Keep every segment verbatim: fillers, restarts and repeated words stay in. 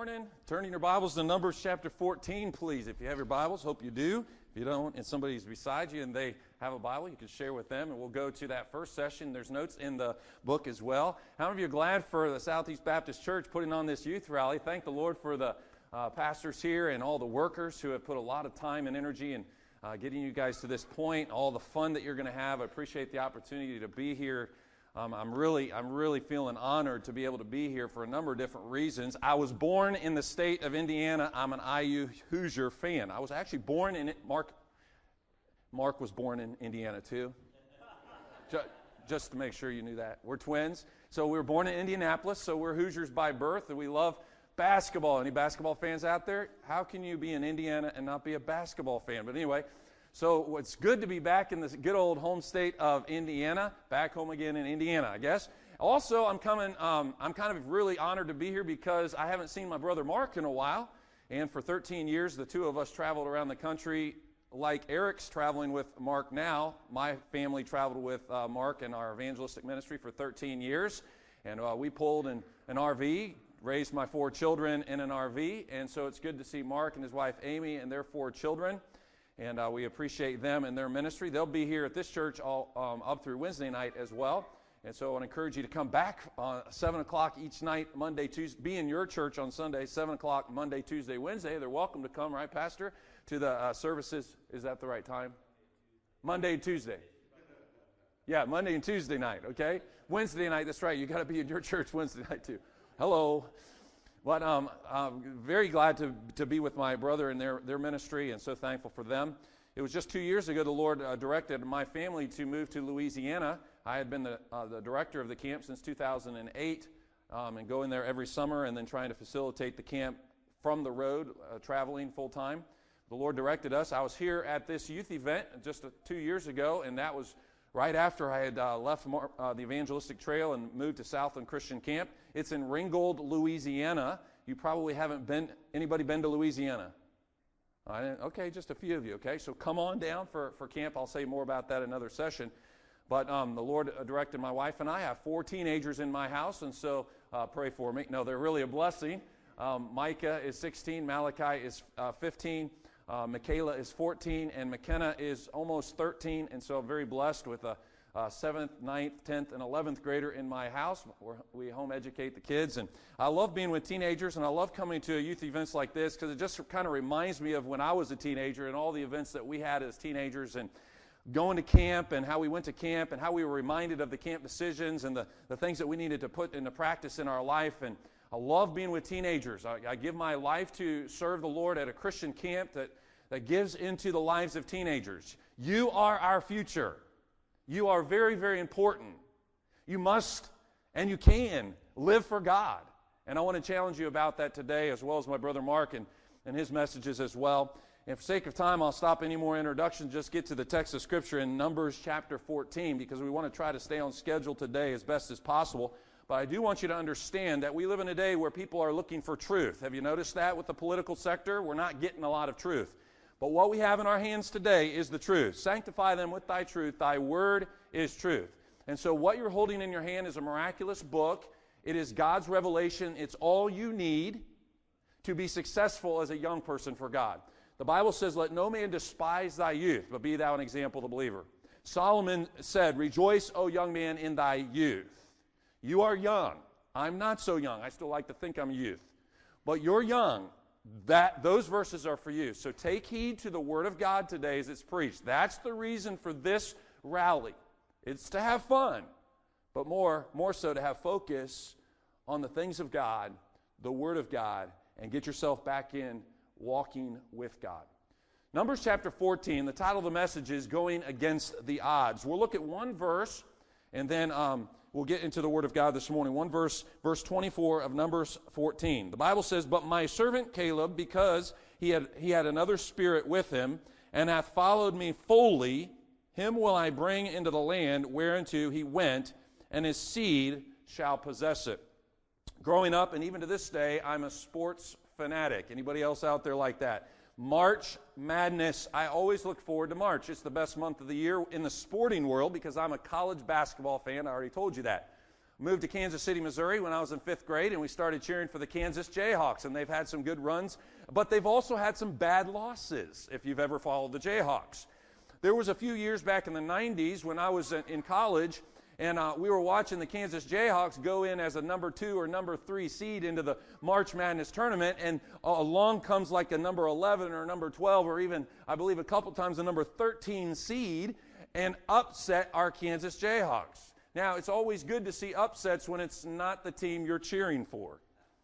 morning. Turning your Bibles to Numbers chapter fourteen, please. If you have your Bibles, hope you do. If you don't, and somebody's beside you and they have a Bible, you can share with them, and we'll go to that first session. There's notes in the book as well. How many of you are glad for the Southeast Baptist Church putting on this youth rally? Thank the Lord for the uh, pastors here and all the workers who have put a lot of time and energy in uh, getting you guys to this point, all the fun that you're going to have. I appreciate the opportunity to be here. Um, I'm really, I'm really feeling honored to be able to be here for a number of different reasons. I was born in the state of Indiana. I'm an I U Hoosier fan. I was actually born in it. Mark, Mark was born in Indiana too. just, just to make sure you knew that. We're twins. So we were born in Indianapolis. So we're Hoosiers by birth, and we love basketball. Any basketball fans out there? How can you be in Indiana and not be a basketball fan? But anyway. So it's good to be back in this good old home state of Indiana, back home again in Indiana, I guess. Also, I'm coming. Um, I'm kind of really honored to be here because I haven't seen my brother Mark in a while, and for thirteen years, the two of us traveled around the country. Like Eric's traveling with Mark now, my family traveled with uh, Mark in our evangelistic ministry for thirteen years, and uh, we pulled in an R V, raised my four children in an R V, and so it's good to see Mark and his wife Amy and their four children. And uh, we appreciate them and their ministry. They'll be here at this church all um, up through Wednesday night as well. And so I want to encourage you to come back uh, seven o'clock each night, Monday, Tuesday. Be in your church on Sunday, seven o'clock, Monday, Tuesday, Wednesday. They're welcome to come, right, Pastor, to the uh, services. Is that the right time? Monday and Tuesday. Yeah, Monday and Tuesday night, okay? Wednesday night, that's right. You got to be in your church Wednesday night, too. Hello. But um, I'm very glad to, to be with my brother in their, their ministry, and so thankful for them. It was just two years ago the Lord uh, directed my family to move to Louisiana. I had been the, uh, the director of the camp since two thousand eight, um, and going there every summer and then trying to facilitate the camp from the road, uh, traveling full-time. The Lord directed us. I was here at this youth event just uh, two years ago, and that was right after I had uh, left Mar- uh, the evangelistic trail and moved to Southland Christian Camp. It's in Ringgold, Louisiana. You probably haven't been, anybody been to Louisiana? I didn't, okay, just a few of you, okay? So come on down for, for camp. I'll say more about that in another session. But um, the Lord directed my wife and I. I have four teenagers in my house, and so uh, pray for me. No, they're really a blessing. Um, Micah is sixteen, Malachi is uh, fifteen, Uh, Michaela is fourteen, and McKenna is almost thirteen, and so I'm very blessed with a, a seventh, ninth, tenth, and eleventh grader in my house. We're, we home educate the kids, and I love being with teenagers, and I love coming to youth events like this because it just kind of reminds me of when I was a teenager and all the events that we had as teenagers, and going to camp and how we went to camp and how we were reminded of the camp decisions and the, the things that we needed to put into practice in our life. And I love being with teenagers. I, I give my life to serve the Lord at a Christian camp that, that gives into the lives of teenagers. You are our future. You are very, very important. You must and you can live for God. And I want to challenge you about that today, as well as my brother Mark and, and his messages as well. And for sake of time, I'll stop any more introduction, just get to the text of Scripture in Numbers chapter fourteen, because we want to try to stay on schedule today as best as possible. But I do want you to understand that we live in a day where people are looking for truth. Have you noticed that with the political sector? We're not getting a lot of truth. But what we have in our hands today is the truth. Sanctify them with thy truth. Thy word is truth. And so what you're holding in your hand is a miraculous book. It is God's revelation. It's all you need to be successful as a young person for God. The Bible says, let no man despise thy youth, but be thou an example of the believer. Solomon said, rejoice, O young man, in thy youth. You are young. I'm not so young. I still like to think I'm a youth. But you're young. That, those verses are for you. So take heed to the Word of God today as it's preached. That's the reason for this rally. It's to have fun, but more, more so to have focus on the things of God, the Word of God, and get yourself back in walking with God. Numbers chapter fourteen, the title of the message is Going Against the Odds. We'll look at one verse, and then um, we'll get into the Word of God this morning. One verse, verse twenty-four of Numbers fourteen. The Bible says, but my servant Caleb, because he had, he had another spirit with him, and hath followed me fully, him will I bring into the land whereunto he went, and his seed shall possess it. Growing up, and even to this day, I'm a sports fanatic. Anybody else out there like that? March Madness. I always look forward to March. It's the best month of the year in the sporting world because I'm a college basketball fan. I already told you that. moved to Kansas City, Missouri when I was in fifth grade, and we started cheering for the Kansas Jayhawks, and they've had some good runs, but they've also had some bad losses, if you've ever followed the Jayhawks. There was a few years back in the nineties when I was in college, and uh, we were watching the Kansas Jayhawks go in as a number two or number three seed into the March Madness tournament, and uh, along comes like a number eleven or number twelve or even, I believe, a couple times a number thirteen seed and upset our Kansas Jayhawks. Now, it's always good to see upsets when it's not the team you're cheering for.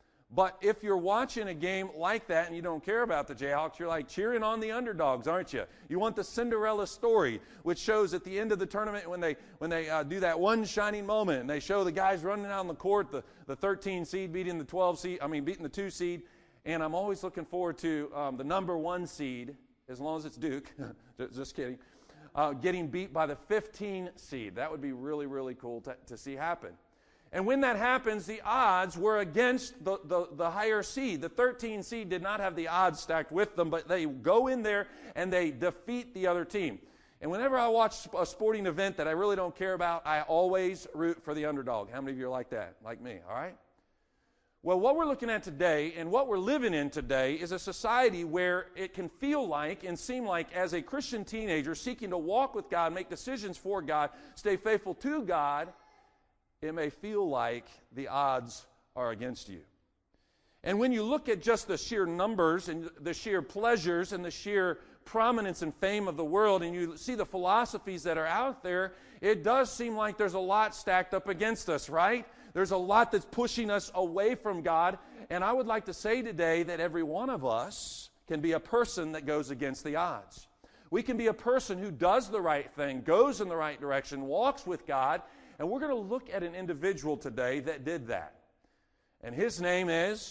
But if you're watching a game like that and you don't care about the Jayhawks, you're like cheering on the underdogs, aren't you? You want the Cinderella story, which shows at the end of the tournament when they when they uh, do that one shining moment, and they show the guys running down the court, the, the thirteen seed beating the twelve seed, I mean beating the two seed. And I'm always looking forward to um, the number one seed, as long as it's Duke, just kidding, uh, getting beat by the fifteen seed. That would be really, really cool to, to see happen. And when that happens, the odds were against the, the, the higher seed. The thirteen seed did not have the odds stacked with them, but they go in there and they defeat the other team. And whenever I watch a sporting event that I really don't care about, I always root for the underdog. How many of you are like that? Like me, all right? Well, what we're looking at today and what we're living in today is a society where it can feel like and seem like, as a Christian teenager seeking to walk with God, make decisions for God, stay faithful to God, it may feel like the odds are against you. And when you look at just the sheer numbers and the sheer pleasures and the sheer prominence and fame of the world, and you see the philosophies that are out there, it does seem like there's a lot stacked up against us, right? There's a lot that's pushing us away from God. And I would like to say today that every one of us can be a person that goes against the odds. We can be a person who does the right thing, goes in the right direction, walks with God. And we're going to look at an individual today that did that. And his name is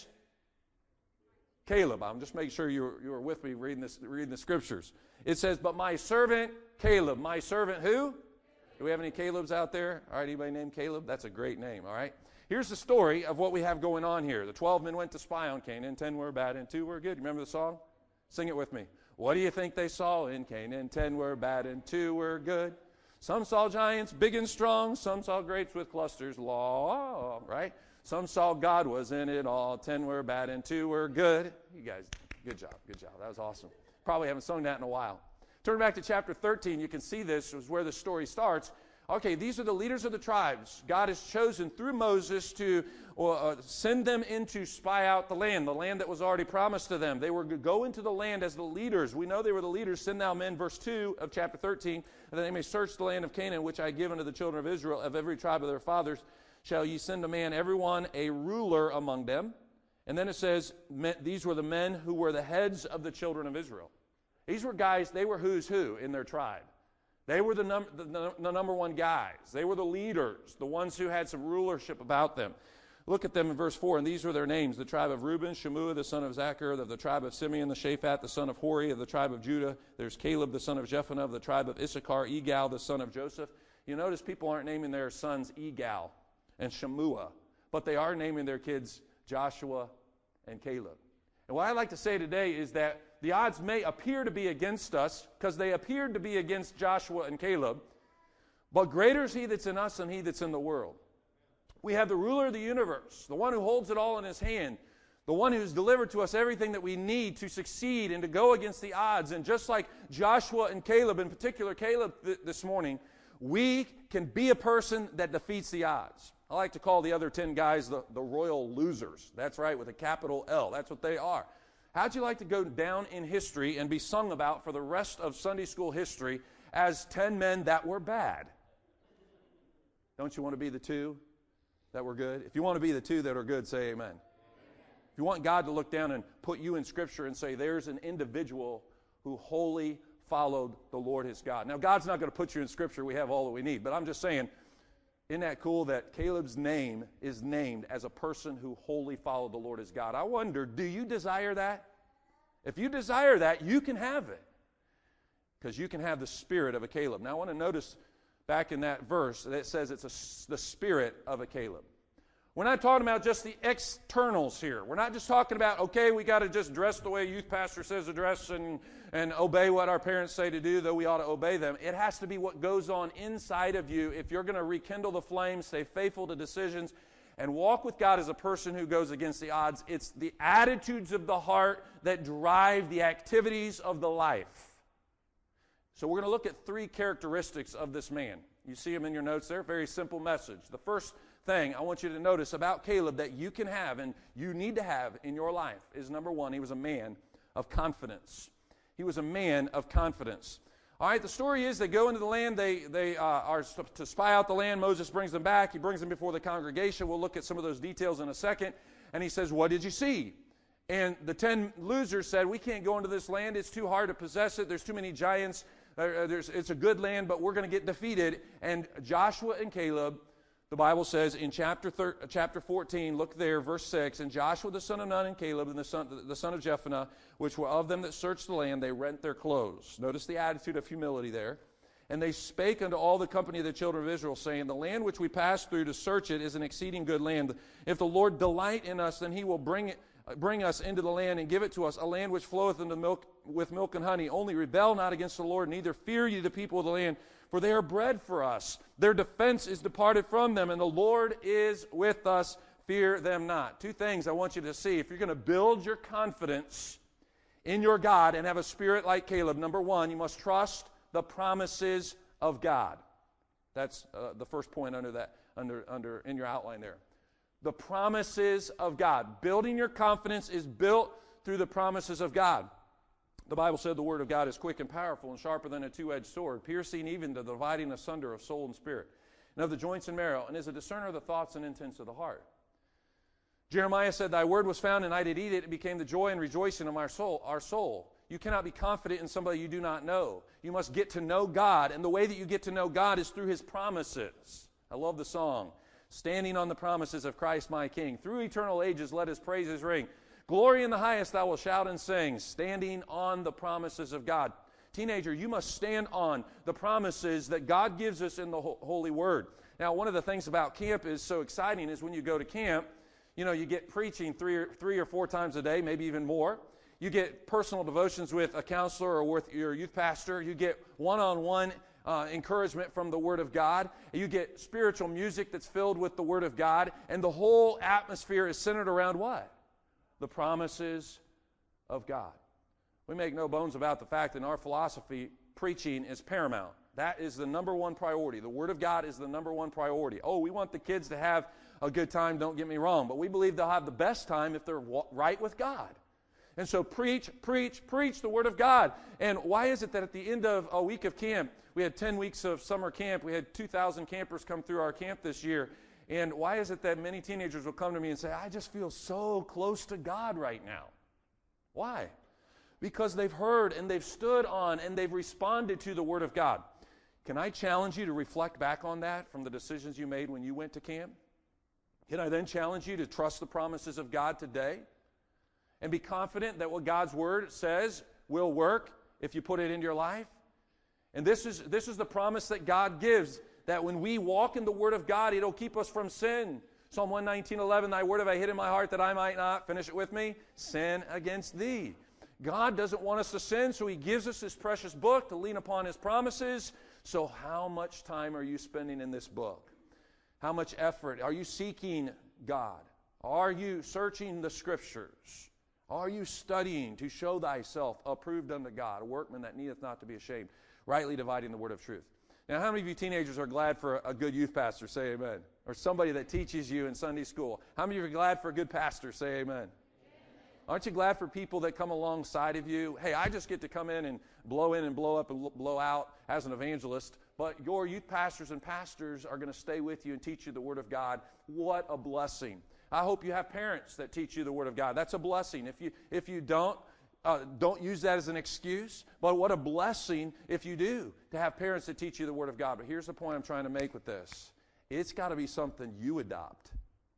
Caleb. I'm just making sure you're, you're with me reading, this, reading the scriptures. It says, but my servant Caleb. My servant who? Do we have any Calebs out there? All right, anybody named Caleb? That's a great name, all right? Here's the story of what we have going on here. The twelve men went to spy on Canaan. Ten were bad and two were good. Remember the song? Sing it with me. What do you think they saw in Canaan? Ten were bad and two were good. Some saw giants big and strong. Some saw grapes with clusters, law, right? Some saw God was in it all. Ten were bad and two were good. You guys, good job, good job. That was awesome. Probably haven't sung that in a while. Turn back to chapter thirteen. You can see this is where the story starts. Okay, these are the leaders of the tribes. God has chosen through Moses to uh, send them in to spy out the land, the land that was already promised to them. They were to go into the land as the leaders. We know they were the leaders. Send now men, verse two of chapter thirteen, that they may search the land of Canaan, which I give unto the children of Israel, of every tribe of their fathers. Shall ye send a man, every one a ruler among them? And then it says, these were the men who were the heads of the children of Israel. These were guys, they were who's who in their tribe. They were the, num- the, the, the number one guys. They were the leaders, the ones who had some rulership about them. Look at them in verse four, and these were their names. The tribe of Reuben, Shemua, the son of Zachar, of the tribe of Simeon, the Shaphat, the son of Hori, of the tribe of Judah. There's Caleb, the son of Jephunneh, of the tribe of Issachar, Egal, the son of Joseph. You notice people aren't naming their sons Egal and Shemua, but they are naming their kids Joshua and Caleb. And what I'd like to say today is that the odds may appear to be against us because they appeared to be against Joshua and Caleb, but greater is he that's in us than he that's in the world. We have the ruler of the universe, the one who holds it all in his hand, the one who's delivered to us everything that we need to succeed and to go against the odds. And just like Joshua and Caleb, in particular Caleb th- this morning, we can be a person that defeats the odds. I like to call the other ten guys the, the royal losers. That's right, with a capital L. That's what they are. How'd you like to go down in history and be sung about for the rest of Sunday school history as ten men that were bad? Don't you want to be the two that were good? If you want to be the two that are good, say amen. If you want God to look down and put you in Scripture and say there's an individual who wholly followed the Lord his God. Now, God's not going to put you in Scripture. We have all that we need. But I'm just saying, isn't that cool that Caleb's name is named as a person who wholly followed the Lord his God? I wonder, do you desire that? If you desire that, you can have it. Because you can have the spirit of a Caleb. Now, I want to notice back in that verse that it says it's a, the spirit of a Caleb. We're not talking about just the externals here. We're not just talking about, okay, we got to just dress the way youth pastor says to dress and and obey what our parents say to do, though we ought to obey them. It has to be what goes on inside of you if you're going to rekindle the flame, stay faithful to decisions, and walk with God as a person who goes against the odds. It's the attitudes of the heart that drive the activities of the life. So we're going to look at three characteristics of this man. You see them in your notes there. Very simple message. The first thing I want you to notice about Caleb that you can have and you need to have in your life is, number one, he was a man of confidence. He was a man of confidence. All right, the story is they go into the land. They, they uh, are to spy out the land. Moses brings them back. He brings them before the congregation. We'll look at some of those details in a second. And he says, what did you see? And the ten losers said, we can't go into this land. It's too hard to possess it. There's too many giants. Uh, there's, it's a good land, but we're going to get defeated. And Joshua and Caleb, the Bible says in chapter thir- chapter fourteen, look there, verse six, and Joshua the son of Nun and Caleb and the son, the son of Jephunneh, which were of them that searched the land, they rent their clothes. Notice the attitude of humility there. And they spake unto all the company of the children of Israel, saying, the land which we passed through to search it is an exceeding good land. If the Lord delight in us, then he will bring it, bring us into the land and give it to us, a land which floweth into milk, with milk and honey. Only rebel not against the Lord, neither fear ye the people of the land, for they are bread for us. Their defense is departed from them, and the Lord is with us. Fear them not. Two things I want you to see. If you're going to build your confidence in your God and have a spirit like Caleb, number one, you must trust the promises of God. That's uh, the first point under that, under, under in your outline there. The promises of God. Building your confidence is built through the promises of God. The Bible said the Word of God is quick and powerful and sharper than a two-edged sword, piercing even to the dividing asunder of soul and spirit, and of the joints and marrow, and is a discerner of the thoughts and intents of the heart. Jeremiah said, thy word was found, and I did eat it. It became the joy and rejoicing of our soul. Our soul. You cannot be confident in somebody you do not know. You must get to know God, and the way that you get to know God is through His promises. I love the song, standing on the promises of Christ my King. Through eternal ages let His praises ring. Glory in the highest I will shout and sing, standing on the promises of God. Teenager, you must stand on the promises that God gives us in the Holy Word. Now, one of the things about camp is so exciting is when you go to camp, you know, you get preaching three or, three or four times a day, maybe even more. You get personal devotions with a counselor or with your youth pastor. You get one-on-one uh, encouragement from the Word of God. You get spiritual music that's filled with the Word of God. And the whole atmosphere is centered around what? The promises of God. We make no bones about the fact that in our philosophy, preaching is paramount. That is the number one priority. The Word of God is the number one priority. Oh, we want the kids to have a good time, don't get me wrong, but we believe they'll have the best time if they're right with God. And so preach, preach, preach the Word of God. And why is it that at the end of a week of camp, we had ten weeks of summer camp, we had two thousand campers come through our camp this year, and why is it that many teenagers will come to me and say, I just feel so close to God right now? Why? Because they've heard and they've stood on and they've responded to the Word of God. Can I challenge you to reflect back on that from the decisions you made when you went to camp? Can I then challenge you to trust the promises of God today and be confident that what God's Word says will work if you put it into your life? And this is, this is the promise that God gives, that when we walk in the Word of God, it'll keep us from sin. Psalm one nineteen, eleven, thy word have I hid in my heart that I might not, finish it with me, sin against thee. God doesn't want us to sin, so He gives us His precious book to lean upon His promises. So how much time are you spending in this book? How much effort? Are you seeking God? Are you searching the Scriptures? Are you studying to show thyself approved unto God, a workman that needeth not to be ashamed, rightly dividing the word of truth? Now, how many of you teenagers are glad for a good youth pastor? Say amen. Or somebody that teaches you in Sunday school. How many of you are glad for a good pastor? Say amen. Amen. Aren't you glad for people that come alongside of you? Hey, I just get to come in and blow in and blow up and blow out as an evangelist, but your youth pastors and pastors are going to stay with you and teach you the Word of God. What a blessing. I hope you have parents that teach you the Word of God. That's a blessing. If you, if you don't, uh, don't use that as an excuse, but what a blessing if you do, to have parents that teach you the Word of God. But here's the point I'm trying to make with this. It's got to be something you adopt.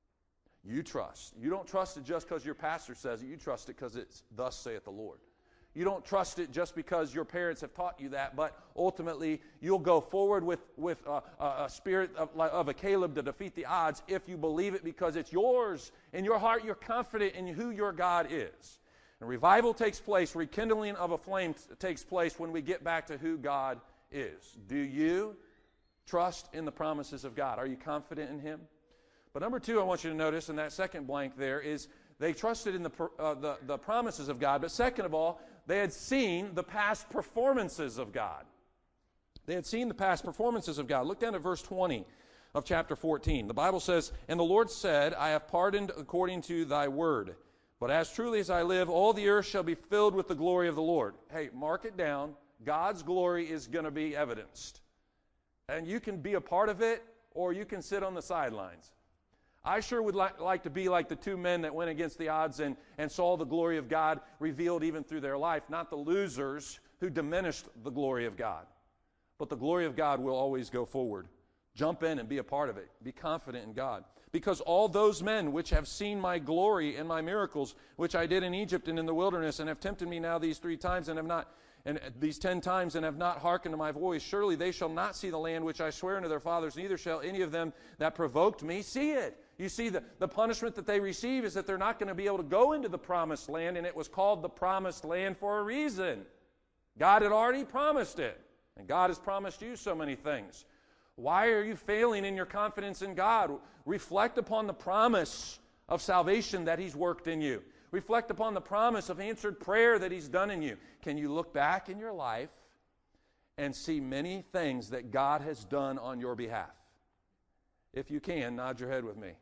You trust. You don't trust it just because your pastor says it. You trust it because it's thus saith the Lord. You don't trust it just because your parents have taught you that, but ultimately you'll go forward with, with a, a spirit of, of a Caleb to defeat the odds if you believe it because it's yours. In your heart, you're confident in who your God is. And revival takes place, rekindling of a flame t- takes place when we get back to who God is. Do you trust in the promises of God? Are you confident in Him? But number two, I want you to notice in that second blank there is they trusted in the, uh, the, the promises of God. But second of all, they had seen the past performances of God. They had seen the past performances of God. Look down at verse twenty of chapter fourteen. The Bible says, "And the Lord said, I have pardoned according to thy word. But as truly as I live, all the earth shall be filled with the glory of the Lord." Hey, mark it down. God's glory is going to be evidenced. And you can be a part of it, or you can sit on the sidelines. I sure would like, like to be like the two men that went against the odds and, and saw the glory of God revealed even through their life, not the losers who diminished the glory of God. But the glory of God will always go forward. Jump in and be a part of it. Be confident in God. Because all those men which have seen my glory and my miracles, which I did in Egypt and in the wilderness, and have tempted me now these three times, and have not, and these ten times, and have not hearkened to my voice, surely they shall not see the land which I swear unto their fathers, neither shall any of them that provoked me see it. You see, the, the punishment that they receive is that they're not going to be able to go into the promised land, and it was called the promised land for a reason. God had already promised it, and God has promised you so many things. Why are you failing in your confidence in God? Reflect upon the promise of salvation that He's worked in you. Reflect upon the promise of answered prayer that He's done in you. Can you look back in your life and see many things that God has done on your behalf? If you can, nod your head with me.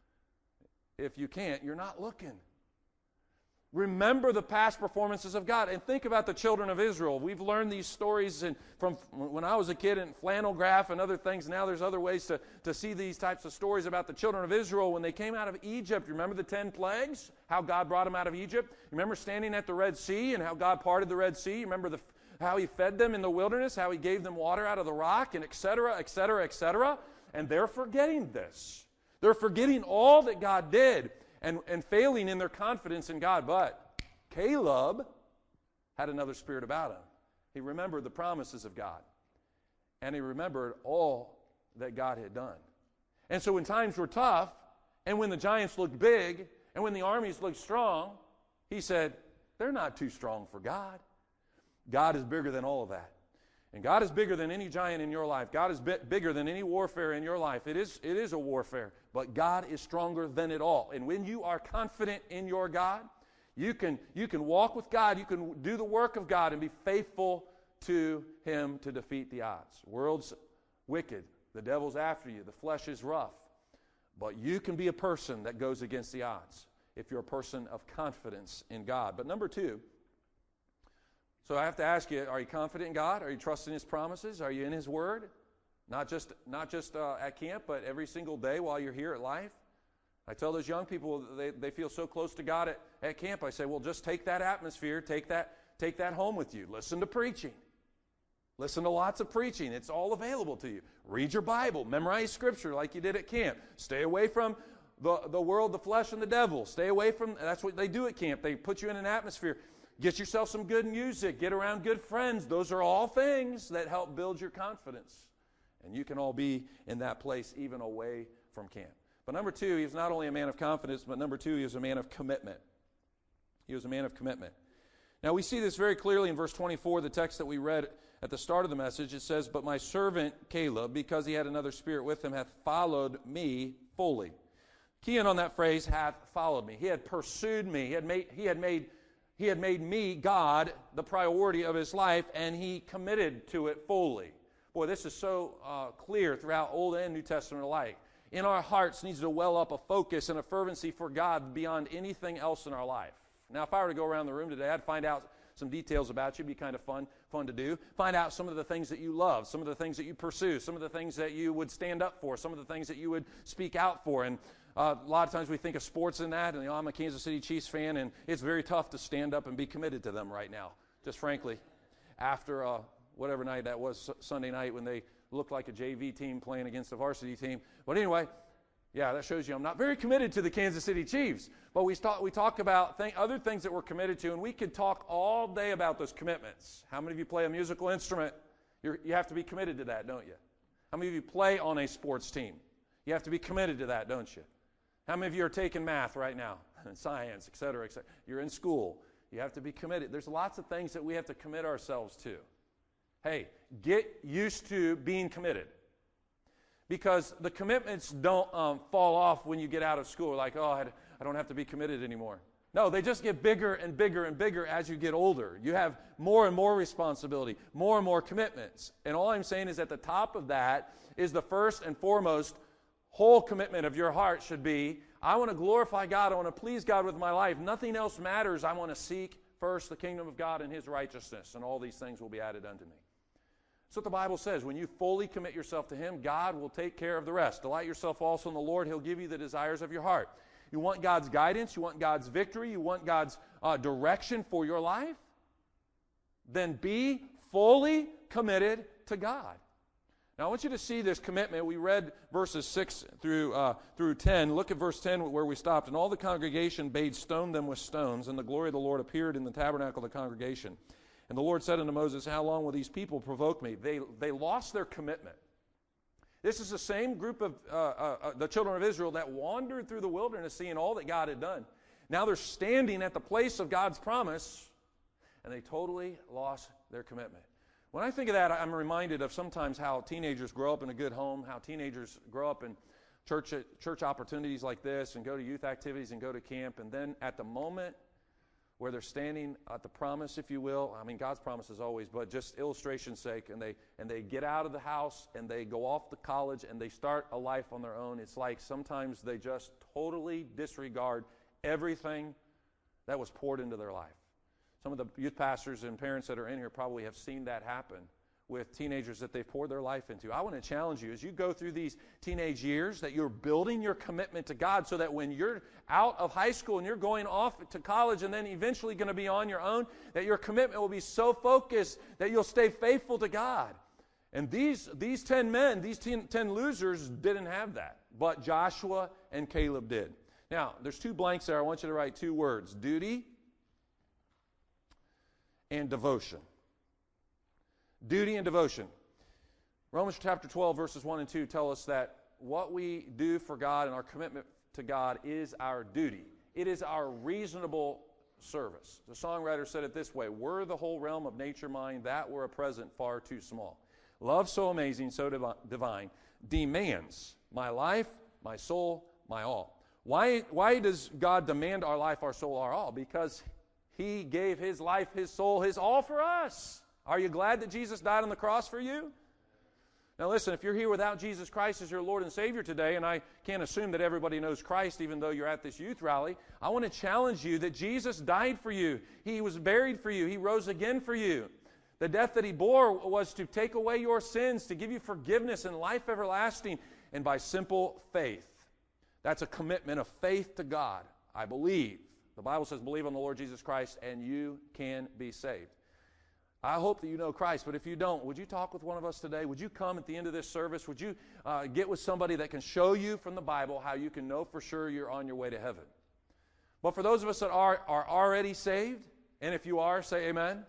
If you can't, you're not looking. Remember the past performances of God. And think about the children of Israel. We've learned these stories in, from when I was a kid in flannel graph and other things. Now there's other ways to, to see these types of stories about the children of Israel when they came out of Egypt. Remember the ten plagues? How God brought them out of Egypt? Remember standing at the Red Sea and how God parted the Red Sea? Remember the, how He fed them in the wilderness? How He gave them water out of the rock, and et cetera, et cetera, et cetera. And they're forgetting this. They're forgetting all that God did. And, and failing in their confidence in God. But Caleb had another spirit about him. He remembered the promises of God. And he remembered all that God had done. And so when times were tough, and when the giants looked big, and when the armies looked strong, he said, they're not too strong for God. God is bigger than all of that. And God is bigger than any giant in your life. God is bit bigger than any warfare in your life. It is, it is a warfare, but God is stronger than it all. And when you are confident in your God, you can, you can walk with God, you can do the work of God and be faithful to Him to defeat the odds. The world's wicked. The devil's after you. The flesh is rough. But you can be a person that goes against the odds if you're a person of confidence in God. But number two, so I have to ask you, are you confident in God? Are you trusting His promises? Are you in His Word? Not just, not just uh, at camp, but every single day while you're here at Life? I tell those young people, they, they feel so close to God at, at camp, I say, well, just take that atmosphere, take that, take that home with you. Listen to preaching. Listen to lots of preaching. It's all available to you. Read your Bible. Memorize Scripture like you did at camp. Stay away from the, the world, the flesh, and the devil. Stay away from, that's what they do at camp. They put you in an atmosphere. Get yourself some good music. Get around good friends. Those are all things that help build your confidence. And you can all be in that place even away from camp. But number two, he was not only a man of confidence, but number two, he was a man of commitment. He was a man of commitment. Now we see this very clearly in verse twenty-four, the text that we read at the start of the message. It says, but my servant Caleb, because he had another spirit with him, hath followed me fully. Key in on that phrase, hath followed me. He had pursued me. He had made, he had made, he had made me, God, the priority of his life, and he committed to it fully. Boy, this is so uh, clear throughout Old and New Testament alike. In our hearts needs to well up a focus and a fervency for God beyond anything else in our life. Now, if I were to go around the room today, I'd find out some details about you. It'd be kind of fun, fun to do. Find out some of the things that you love, some of the things that you pursue, some of the things that you would stand up for, some of the things that you would speak out for. And uh, a lot of times we think of sports in that, and you know, I'm a Kansas City Chiefs fan, and it's very tough to stand up and be committed to them right now, just frankly. After uh, whatever night that was, Sunday night, when they looked like a J V team playing against a varsity team. But anyway, yeah, that shows you I'm not very committed to the Kansas City Chiefs. But we talk, we talk about th- other things that we're committed to, and we could talk all day about those commitments. How many of you play a musical instrument? You're, you have to be committed to that, don't you? How many of you play on a sports team? You have to be committed to that, don't you? How many of you are taking math right now, and science, et cetera, et cetera? You're in school. You have to be committed. There's lots of things that we have to commit ourselves to. Hey, get used to being committed. Because the commitments don't um, fall off when you get out of school. Like, oh, I, I don't have to be committed anymore. No, they just get bigger and bigger and bigger as you get older. You have more and more responsibility, more and more commitments. And all I'm saying is at the top of that is the first and foremost whole commitment of your heart should be, I want to glorify God. I want to please God with my life. Nothing else matters. I want to seek first the kingdom of God and His righteousness, and all these things will be added unto me. That's what the Bible says. When you fully commit yourself to Him, God will take care of the rest. Delight yourself also in the Lord. He'll give you the desires of your heart. You want God's guidance. You want God's victory. You want God's uh, direction for your life. Then be fully committed to God. Now, I want you to see this commitment. We read verses six through uh, through ten. Look at verse ten where we stopped. And all the congregation bade stone them with stones, and the glory of the Lord appeared in the tabernacle of the congregation. And the Lord said unto Moses, how long will these people provoke me? They, they lost their commitment. This is the same group of uh, uh, uh, the children of Israel that wandered through the wilderness seeing all that God had done. Now they're standing at the place of God's promise, and they totally lost their commitment. When I think of that, I'm reminded of sometimes how teenagers grow up in a good home, how teenagers grow up in church, church opportunities like this and go to youth activities and go to camp, and then at the moment where they're standing at the promise, if you will. I mean, God's promise is always, but just illustration's sake, and they and they get out of the house and they go off to college and they start a life on their own. It's like sometimes they just totally disregard everything that was poured into their life. Some of the youth pastors and parents that are in here probably have seen that happen with teenagers that they've poured their life into. I want to challenge you as you go through these teenage years that you're building your commitment to God so that when you're out of high school and you're going off to college and then eventually going to be on your own, that your commitment will be so focused that you'll stay faithful to God. And these, these ten men, these ten, ten losers didn't have that, but Joshua and Caleb did. Now, there's two blanks there. I want you to write two words, duty and devotion. Duty and devotion. Romans chapter twelve, verses one and two tell us that what we do for God and our commitment to God is our duty. It is our reasonable service. The songwriter said it this way, were the whole realm of nature mine, that were a present far too small. Love so amazing, so divi- divine, demands my life, my soul, my all. Why, why does God demand our life, our soul, our all? Because He gave His life, His soul, His all for us. Are you glad that Jesus died on the cross for you? Now listen, if you're here without Jesus Christ as your Lord and Savior today, and I can't assume that everybody knows Christ even though you're at this youth rally, I want to challenge you that Jesus died for you. He was buried for you. He rose again for you. The death that He bore was to take away your sins, to give you forgiveness and life everlasting, and by simple faith. That's a commitment of faith to God. I believe. The Bible says, believe on the Lord Jesus Christ, and you can be saved. I hope that you know Christ, but if you don't, would you talk with one of us today? Would you come at the end of this service? Would you uh, get with somebody that can show you from the Bible how you can know for sure you're on your way to heaven? But for those of us that are, are already saved, and if you are, say amen.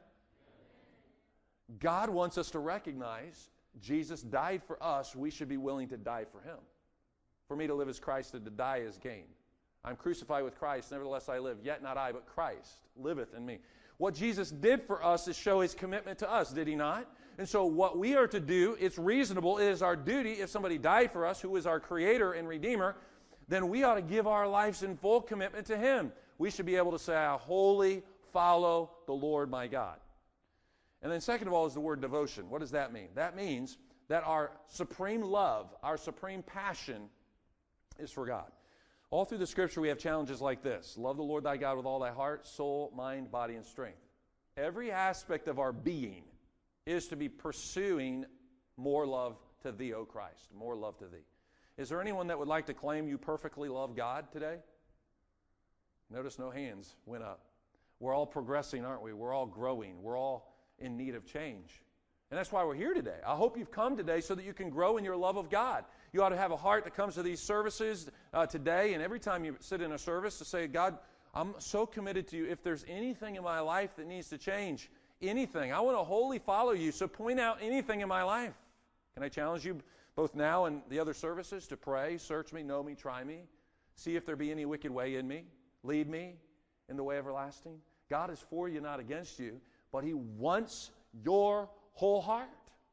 God wants us to recognize Jesus died for us. We should be willing to die for Him. For me to live as Christ and to die as gain. I'm crucified with Christ, nevertheless I live. Yet not I, but Christ liveth in me. What Jesus did for us is show His commitment to us, did He not? And so what we are to do, it's reasonable, it is our duty. If somebody died for us, who is our Creator and Redeemer, then we ought to give our lives in full commitment to Him. We should be able to say, I wholly follow the Lord my God. And then second of all is the word devotion. What does that mean? That means that our supreme love, our supreme passion is for God. All through the Scripture we have challenges like this. Love the Lord thy God with all thy heart, soul, mind, body, and strength. Every aspect of our being is to be pursuing more love to Thee, O Christ. More love to Thee. Is there anyone that would like to claim you perfectly love God today? Notice no hands went up. We're all progressing, aren't we? We're all growing. We're all in need of change. And that's why we're here today. I hope you've come today so that you can grow in your love of God. You ought to have a heart that comes to these services uh, today, and every time you sit in a service to say, God, I'm so committed to you. If there's anything in my life that needs to change, anything, I want to wholly follow you, so point out anything in my life. Can I challenge you both now and the other services to pray, search me, know me, try me, see if there be any wicked way in me, lead me in the way everlasting. God is for you, not against you, but He wants your whole heart.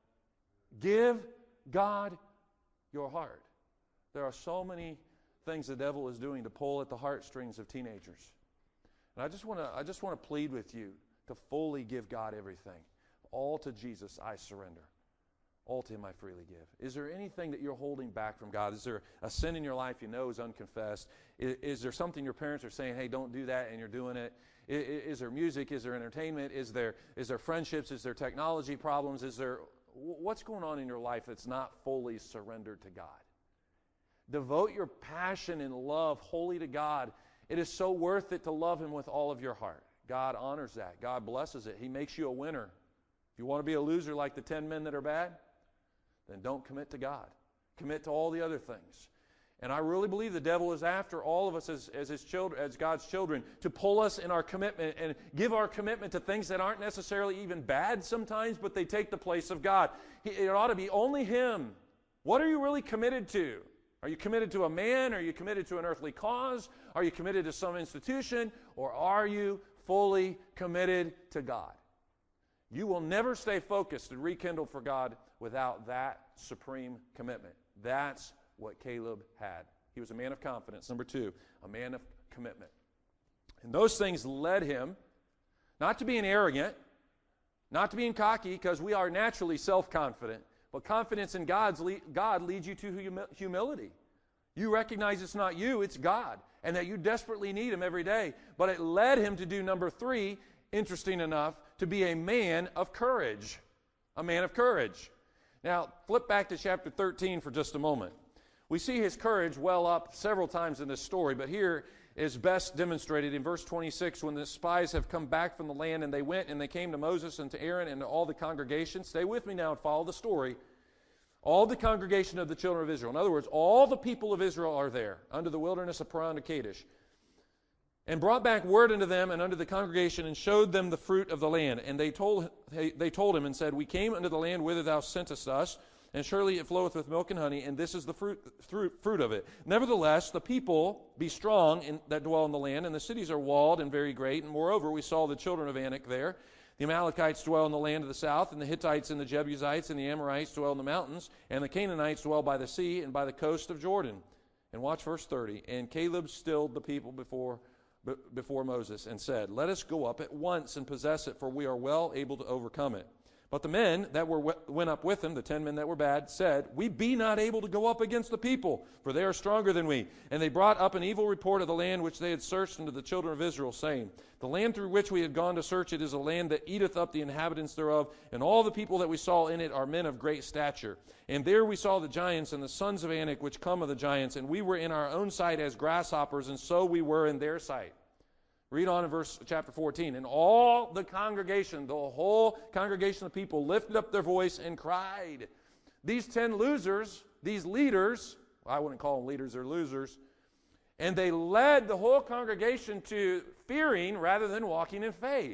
Give God your heart. There are so many things the devil is doing to pull at the heartstrings of teenagers. And I just want to I just want to plead with you to fully give God everything. All to Jesus I surrender. All to Him I freely give. Is there anything that you're holding back from God? Is there a sin in your life you know is unconfessed? Is, is there something your parents are saying, hey, don't do that, and you're doing it? Is, is there music? Is there entertainment? Is there is there friendships? Is there technology problems? Is there what's going on in your life that's not fully surrendered to God? Devote your passion and love wholly to God. It is so worth it to love Him with all of your heart. God honors that. God blesses it. He makes you a winner. If you want to be a loser like the ten men that are bad, then don't commit to God. Commit to all the other things. And I really believe the devil is after all of us as, as his children, as God's children, to pull us in our commitment and give our commitment to things that aren't necessarily even bad sometimes, but they take the place of God. It ought to be only Him. What are you really committed to? Are you committed to a man? Are you committed to an earthly cause? Are you committed to some institution? Or are you fully committed to God? You will never stay focused and rekindled for God without that supreme commitment. That's what Caleb had. He was a man of confidence. Number two, a man of commitment. And those things led him not to being arrogant, not to being cocky, because we are naturally self-confident, but confidence in God's le- God leads you to humi- humility. You recognize it's not you, it's God, and that you desperately need Him every day. But it led him to do number three, interesting enough, to be a man of courage. A man of courage. Now, flip back to chapter thirteen for just a moment. We see his courage well up several times in this story, but here is best demonstrated in verse twenty-six, when the spies have come back from the land, and they went and they came to Moses and to Aaron and to all the congregation. Stay with me now and follow the story. All the congregation of the children of Israel. In other words, all the people of Israel are there under the wilderness of Paran to Kadesh. And brought back word unto them and unto the congregation, and showed them the fruit of the land. And they told they told him and said, We came unto the land whither thou sentest us, and surely it floweth with milk and honey, and this is the fruit fruit, fruit of it. Nevertheless, the people be strong in, that dwell in the land, and the cities are walled and very great. And moreover, we saw the children of Anak there. The Amalekites dwell in the land of the south, and the Hittites and the Jebusites and the Amorites dwell in the mountains, and the Canaanites dwell by the sea and by the coast of Jordan. And watch verse thirty. And Caleb stilled the people before before Moses and said, Let us go up at once and possess it, for we are well able to overcome it. But the men that were went up with him, the ten men that were bad, said, We be not able to go up against the people, for they are stronger than we. And they brought up an evil report of the land which they had searched unto the children of Israel, saying, The land through which we had gone to search it is a land that eateth up the inhabitants thereof, and all the people that we saw in it are men of great stature. And there we saw the giants and the sons of Anak, which come of the giants, and we were in our own sight as grasshoppers, and so we were in their sight. Read on in verse chapter fourteen. And all the congregation, the whole congregation of people, lifted up their voice and cried. These ten losers, these leaders, well, I wouldn't call them leaders, they're losers, and they led the whole congregation to fearing rather than walking in faith.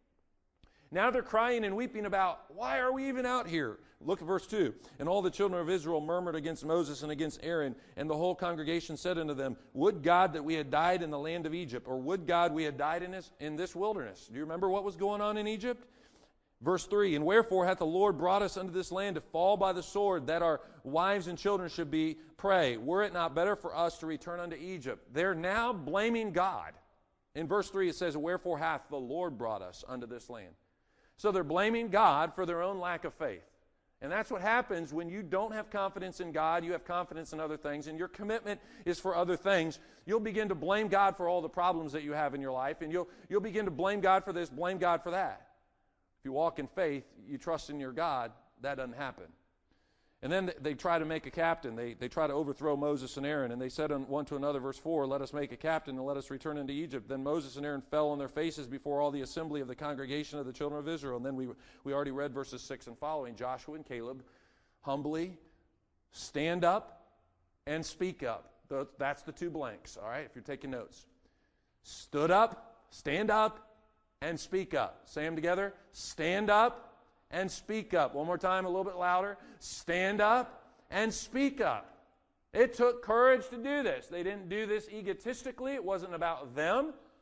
Now they're crying and weeping about, why are we even out here? Look at verse two. And all the children of Israel murmured against Moses and against Aaron, and the whole congregation said unto them, Would God that we had died in the land of Egypt, or would God we had died in this, in this wilderness? Do you remember what was going on in Egypt? Verse three, And wherefore hath the Lord brought us unto this land to fall by the sword, that our wives and children should be prey? Were it not better for us to return unto Egypt? They're now blaming God. In verse three it says, Wherefore hath the Lord brought us unto this land? So they're blaming God for their own lack of faith. And that's what happens when you don't have confidence in God, you have confidence in other things, and your commitment is for other things. You'll begin to blame God for all the problems that you have in your life, and you'll, you'll begin to blame God for this, blame God for that. If you walk in faith, you trust in your God, that doesn't happen. And then they try to make a captain. They, they try to overthrow Moses and Aaron. And they said one to another, verse four, Let us make a captain and let us return into Egypt. Then Moses and Aaron fell on their faces before all the assembly of the congregation of the children of Israel. And then we, we already read verses six and following. Joshua and Caleb humbly stand up and speak up. That's the two blanks, all right, if you're taking notes. Stood up, stand up, and speak up. Say them together. Stand up and speak up. One more time, a little bit louder. Stand up and speak up. It took courage to do this. They didn't do this egotistically. It wasn't about them.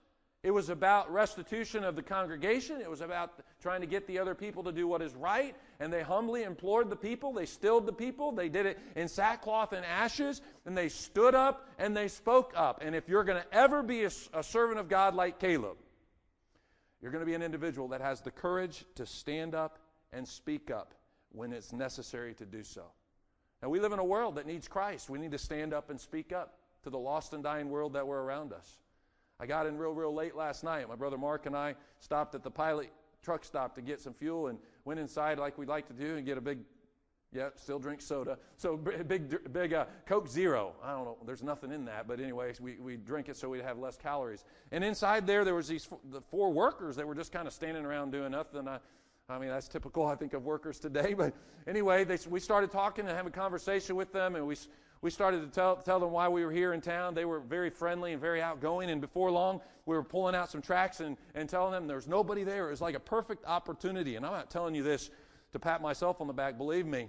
It was about restitution of the congregation. It was about trying to get the other people to do what is right. And they humbly implored the people. They stilled the people. They did it in sackcloth and ashes. And they stood up and they spoke up. And if you're going to ever be a, a servant of God like Caleb, you're going to be an individual that has the courage to stand up and speak up when it's necessary to do so. Now, we live in a world that needs Christ. We need to stand up and speak up to the lost and dying world that we're around us. I got in real, real late last night. My brother Mark and I stopped at the Pilot truck stop to get some fuel and went inside like we'd like to do and get a big, yeah, still drink soda. So big, big uh, Coke Zero. I don't know. There's nothing in that. But anyways, we, we drink it so we'd have less calories. And inside there, there was these the four workers that were just kind of standing around doing nothing. I, I mean, that's typical, I think, of workers today. But anyway, they, we started talking and having a conversation with them, and we We started to tell, tell them why we were here in town. They were very friendly and very outgoing, and before long, we were pulling out some tracts and, and telling them there's nobody there. It was like a perfect opportunity, and I'm not telling you this to pat myself on the back. Believe me,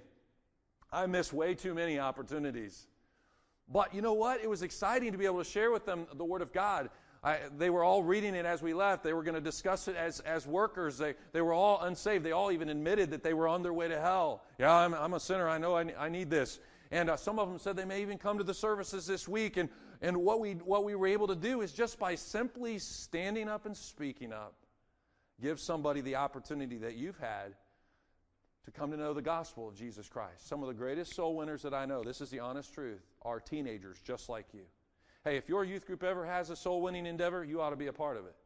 I miss way too many opportunities. But you know what? It was exciting to be able to share with them the Word of God. I, they were all reading it as we left. They were going to discuss it as, as workers. They, they were all unsaved. They all even admitted that they were on their way to hell. Yeah, I'm, I'm a sinner. I know I, I need this. And uh, some of them said they may even come to the services this week. And, and what we what we were able to do is just by simply standing up and speaking up, give somebody the opportunity that you've had to come to know the gospel of Jesus Christ. Some of the greatest soul winners that I know, this is the honest truth, are teenagers just like you. Hey, if your youth group ever has a soul winning endeavor, you ought to be a part of it.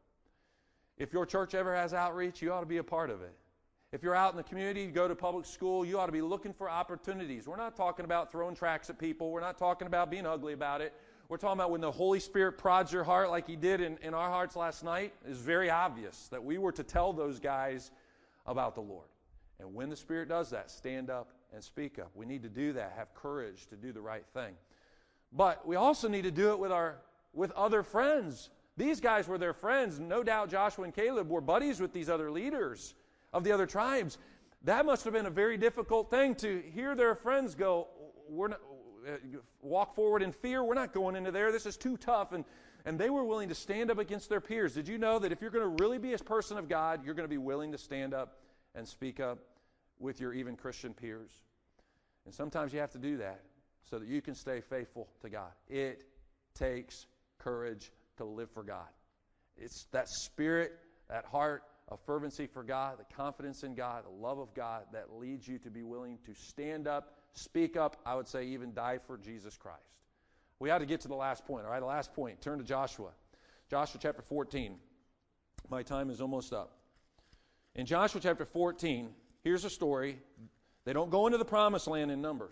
If your church ever has outreach, you ought to be a part of it. If you're out in the community, you go to public school, you ought to be looking for opportunities. We're not talking about throwing tracts at people. We're not talking about being ugly about it. We're talking about when the Holy Spirit prods your heart like He did in, in our hearts last night. It's very obvious that we were to tell those guys about the Lord. And when the Spirit does that, stand up and speak up. We need to do that, have courage to do the right thing. But we also need to do it with our with other friends. These guys were their friends. No doubt Joshua and Caleb were buddies with these other leaders of the other tribes. That must have been a very difficult thing to hear their friends go, we're not, uh, walk forward in fear. We're not going into there. This is too tough. And, and they were willing to stand up against their peers. Did you know that if you're going to really be a person of God, you're going to be willing to stand up and speak up with your even Christian peers? And sometimes you have to do that so that you can stay faithful to God. It takes courage to live for God. It's that spirit, that heart of fervency for God, the confidence in God, the love of God that leads you to be willing to stand up, speak up, I would say even die for Jesus Christ. We ought to get to the last point, all right? The last point. Turn to Joshua. Joshua chapter fourteen. My time is almost up. In Joshua chapter fourteen, here's a story. They don't go into the promised land in Numbers.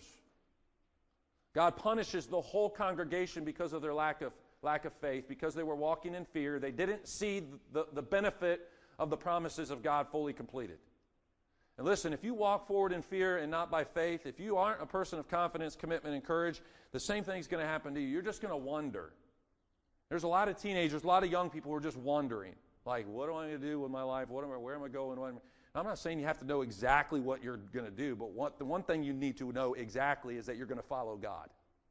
God punishes the whole congregation because of their lack of, lack of faith, because they were walking in fear. They didn't see the, the benefit of the promises of God fully completed. And listen, if you walk forward in fear and not by faith, if you aren't a person of confidence, commitment, and courage, the same thing's going to happen to you. You're just going to wonder. There's a lot of teenagers, a lot of young people who are just wondering, like, what do I need to do with my life? What am I, where am I going? What am I? I'm not saying you have to know exactly what you're going to do, but what, the one thing you need to know exactly is that you're going to follow God.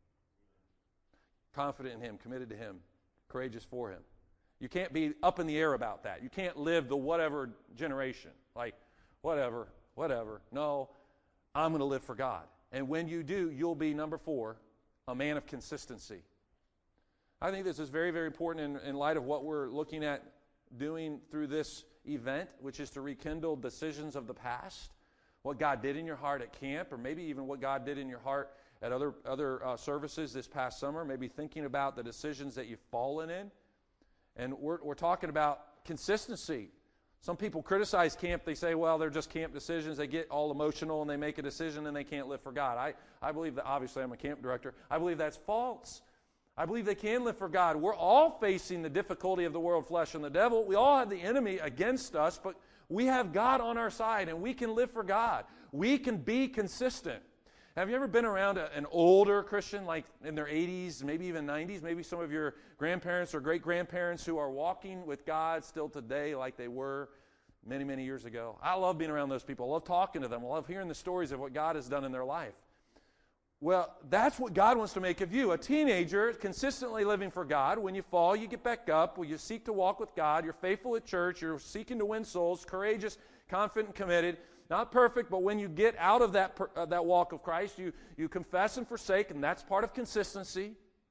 Confident in Him, committed to Him, courageous for Him. You can't be up in the air about that. You can't live the whatever generation. Like, whatever, whatever. No, I'm going to live for God. And when you do, you'll be, number four, a man of consistency. I think this is very, very important in, in light of what we're looking at doing through this event, which is to rekindle decisions of the past, what God did in your heart at camp, or maybe even what God did in your heart at other, other uh, services this past summer, maybe thinking about the decisions that you've fallen in. And we're, we're talking about consistency. Some people criticize camp. They say, well, they're just camp decisions. They get all emotional and they make a decision and they can't live for God. I, I believe that, obviously I'm a camp director, I believe that's false. I believe they can live for God. We're all facing the difficulty of the world, flesh, and the devil. We all have the enemy against us, but we have God on our side and we can live for God. We can be consistent. Have you ever been around a, an older Christian, like in their eighties, maybe even nineties, maybe some of your grandparents or great-grandparents who are walking with God still today like they were many, many years ago? I love being around those people. I love talking to them. I love hearing the stories of what God has done in their life. Well, that's what God wants to make of you. A teenager consistently living for God. When you fall, you get back up. When you seek to walk with God, you're faithful at church, you're seeking to win souls, courageous, confident, and committed. Not perfect, but when you get out of that, uh, that walk of Christ, you, you confess and forsake, and that's part of consistency.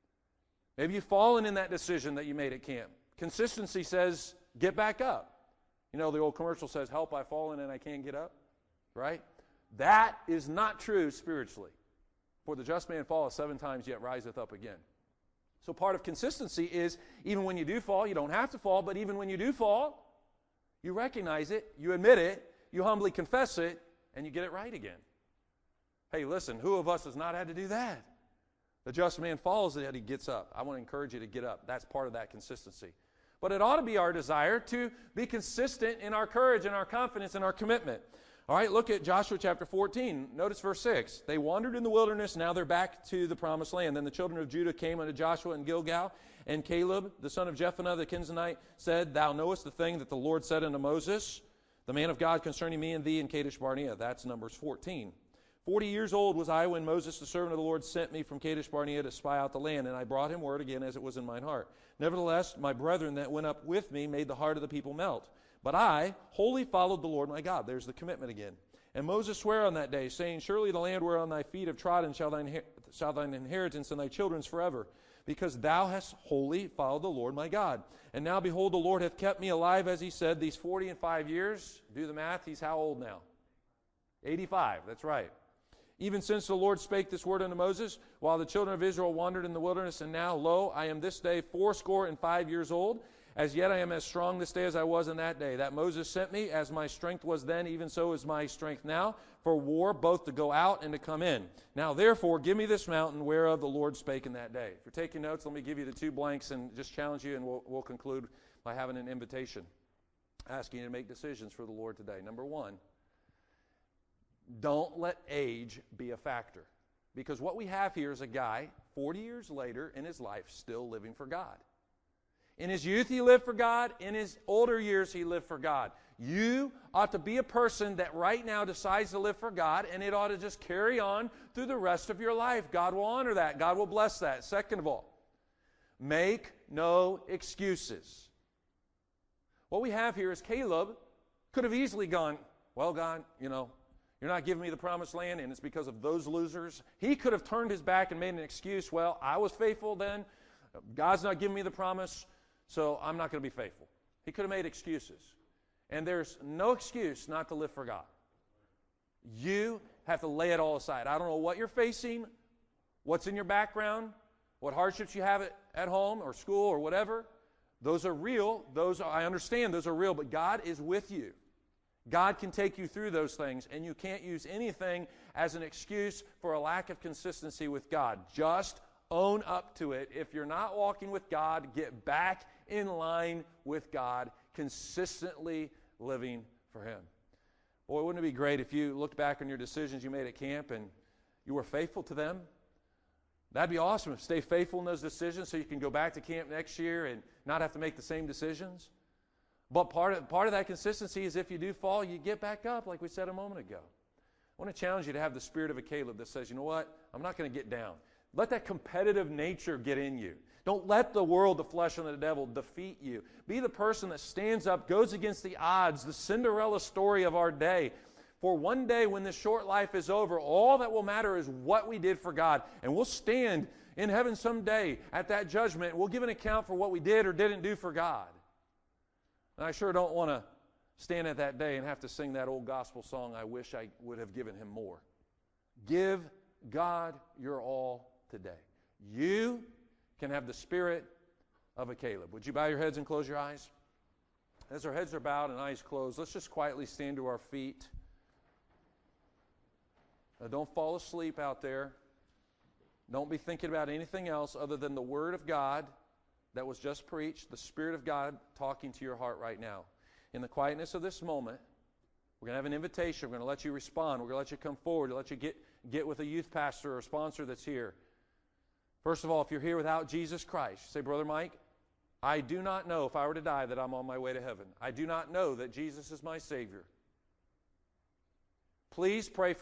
Maybe you've fallen in that decision that you made at camp. Consistency says, get back up. You know, the old commercial says, help, I've fallen and I can't get up. Right? That is not true spiritually. For the just man falleth seven times, yet riseth up again. So part of consistency is, even when you do fall, you don't have to fall, but even when you do fall, you recognize it, you admit it, you humbly confess it, and you get it right again. Hey, listen, who of us has not had to do that? The just man falls, yet he gets up. I want to encourage you to get up. That's part of that consistency. But it ought to be our desire to be consistent in our courage and our confidence and our commitment. All right, look at Joshua chapter fourteen. Notice verse six. They wandered in the wilderness, now they're back to the promised land. Then the children of Judah came unto Joshua in Gilgal, and Caleb, the son of Jephunneh the Kenizzite, said, Thou knowest the thing that the Lord said unto Moses, the man of God, concerning me and thee in Kadesh Barnea. That's Numbers fourteen. Forty years old was I when Moses, the servant of the Lord, sent me from Kadesh Barnea to spy out the land, and I brought him word again as it was in mine heart. Nevertheless, my brethren that went up with me made the heart of the people melt. But I wholly followed the Lord my God. There's the commitment again. And Moses sware on that day, saying, Surely the land whereon thy feet have trodden shall thine, shall thine inheritance and thy children's forever, because thou hast wholly followed the Lord my God. And now, behold, the Lord hath kept me alive, as he said, these forty and five years. Do the math. He's how old now? eighty-five. That's right. Even since the Lord spake this word unto Moses, while the children of Israel wandered in the wilderness, and now, lo, I am this day fourscore and five years old. As yet I am as strong this day as I was in that day. That Moses sent me, as my strength was then, even so is my strength now, for war, both to go out and to come in. Now therefore, give me this mountain whereof the Lord spake in that day. If you're taking notes, let me give you the two blanks and just challenge you, and we'll, we'll conclude by having an invitation, asking you to make decisions for the Lord today. Number one, don't let age be a factor. Because what we have here is a guy, forty years later in his life, still living for God. In his youth, he lived for God. In his older years, he lived for God. You ought to be a person that right now decides to live for God, and it ought to just carry on through the rest of your life. God will honor that. God will bless that. Second of all, make no excuses. What we have here is Caleb could have easily gone, well, God, you know, you're not giving me the promised land, and it's because of those losers. He could have turned his back and made an excuse. Well, I was faithful then. God's not giving me the promise, so I'm not going to be faithful. He could have made excuses. And there's no excuse not to live for God. You have to lay it all aside. I don't know what you're facing, what's in your background, what hardships you have at, at home or school or whatever. Those are real. Those are, I understand those are real, but God is with you. God can take you through those things, and you can't use anything as an excuse for a lack of consistency with God. Just own up to it. If you're not walking with God, get back in line with God, consistently living for Him. Boy, wouldn't it be great if you looked back on your decisions you made at camp and you were faithful to them? That'd be awesome. Stay faithful in those decisions so you can go back to camp next year and not have to make the same decisions. But part of, part of that consistency is if you do fall, you get back up, like we said a moment ago. I want to challenge you to have the spirit of a Caleb that says, you know what, I'm not going to get down. Let that competitive nature get in you. Don't let the world, the flesh, and the devil defeat you. Be the person that stands up, goes against the odds, the Cinderella story of our day. For one day when this short life is over, all that will matter is what we did for God. And we'll stand in heaven someday at that judgment. We'll give an account for what we did or didn't do for God. And I sure don't want to stand at that day and have to sing that old gospel song, I wish I would have given him more. Give God your all today. You can have the spirit of a Caleb. Would you bow your heads and close your eyes? As our heads are bowed and eyes closed, let's just quietly stand to our feet. Now, don't fall asleep out there. Don't be thinking about anything else other than the Word of God that was just preached, the Spirit of God talking to your heart right now. In the quietness of this moment, we're going to have an invitation. We're going to let you respond. We're going to let you come forward, to let you get, get with a youth pastor or sponsor that's here. First of all, if you're here without Jesus Christ, say, Brother Mike, I do not know if I were to die that I'm on my way to heaven. I do not know that Jesus is my Savior. Please pray for me.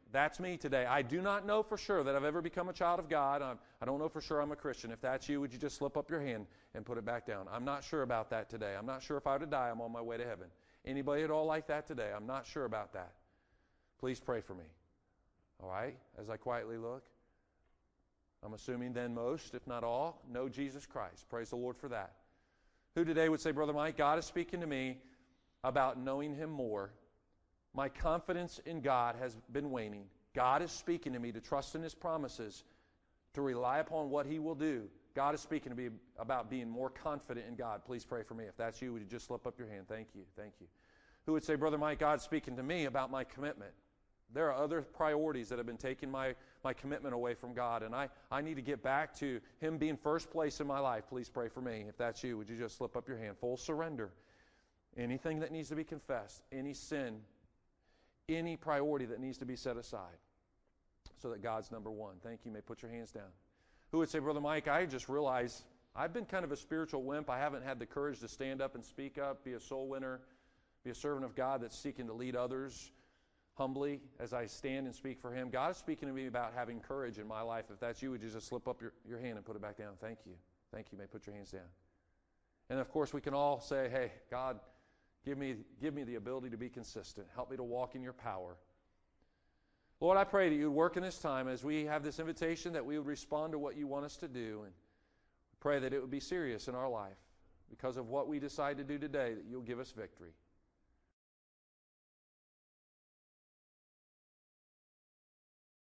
that's me today. I do not know for sure that I've ever become a child of God. I'm, I don't know for sure I'm a Christian. If that's you, would you just slip up your hand and put it back down? I'm not sure about that today. I'm not sure if I were to die, I'm on my way to heaven. Anybody at all like that today? I'm not sure about that. Please pray for me. All right? As I quietly look. I'm assuming then most, if not all, know Jesus Christ. Praise the Lord for that. Who today would say, Brother Mike, God is speaking to me about knowing Him more. My confidence in God has been waning. God is speaking to me to trust in His promises, to rely upon what He will do. God is speaking to me about being more confident in God. Please pray for me. If that's you, would you just slip up your hand? Thank you. Thank you. Who would say, Brother Mike, God's speaking to me about my commitment. There are other priorities that have been taking my, my commitment away from God, and I, I need to get back to Him being first place in my life. Please pray for me. If that's you, would you just slip up your hand? Full surrender. Anything that needs to be confessed, any sin, any priority that needs to be set aside so that God's number one. Thank you. You may put your hands down. Who would say, Brother Mike, I just realized I've been kind of a spiritual wimp. I haven't had the courage to stand up and speak up, be a soul winner, be a servant of God that's seeking to lead others humbly as I stand and speak for Him. God is speaking to me about having courage in my life. If that's you, would you just slip up your, your hand and put it back down? Thank you. Thank you. You may put your hands down. And of course, we can all say, hey, God, Give me, give me the ability to be consistent. Help me to walk in your power. Lord, I pray that you would work in this time as we have this invitation, that we would respond to what you want us to do, and pray that it would be serious in our life because of what we decide to do today, that you'll give us victory.